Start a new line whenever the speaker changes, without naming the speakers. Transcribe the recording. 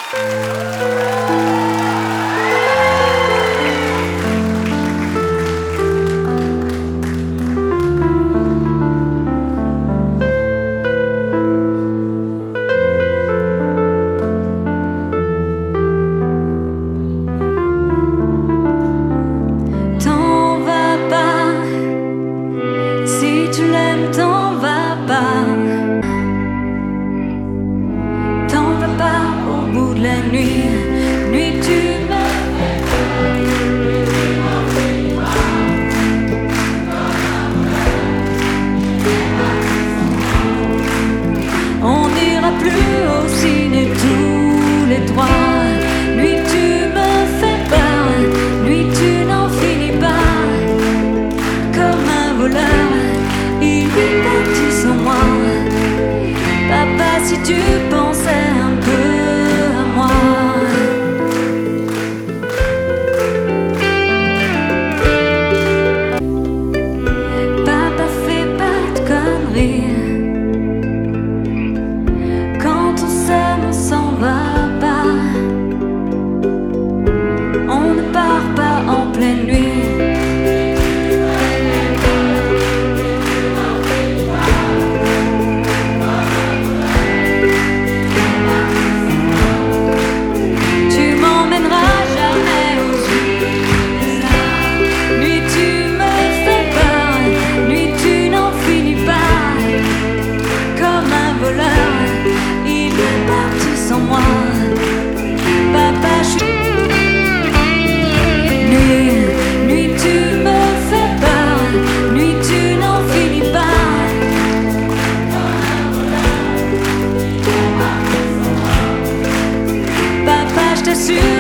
La nuit tu on n'ira plus au ciné tous les trois. Nuit tu me fais peur, nuit tu n'en finis pas. Comme un voleur, il est parti sans moi. Papa, si tu pensais un peu à moi. Papa, fais pas de conneries. Quand on s'aime, on s'en va pas. On ne part pas en pleine nuit. Je t'assure